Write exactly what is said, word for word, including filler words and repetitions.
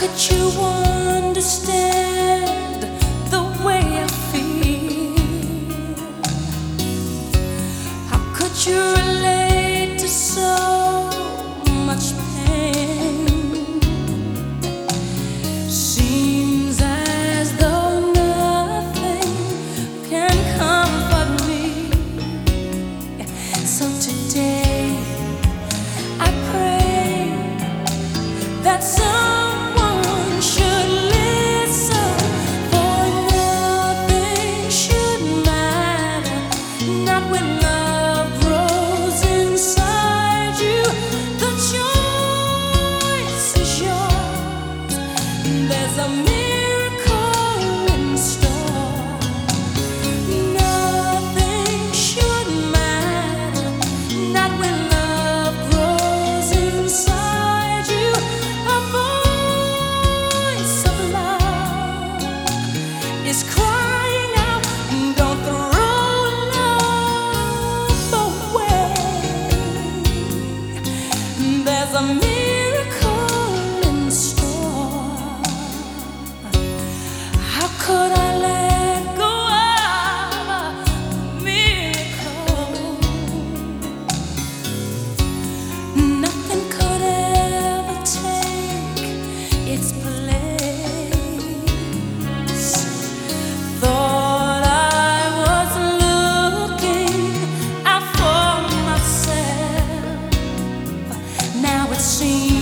could you understand the way I feel? How could you relate to so much pain? Seems as though nothing can comfort me. So today I pray that someone should listen, for nothing should matter, not when love grows inside you. The choice is yours. There's a miracle in store. Nothing should matter, not when love grows inside you. A voice of love is crying out, don't throw love away. There's a miracle in store. How could I let go of a miracle? Nothing could ever take its place. Thought I was looking out for myself. Now it seems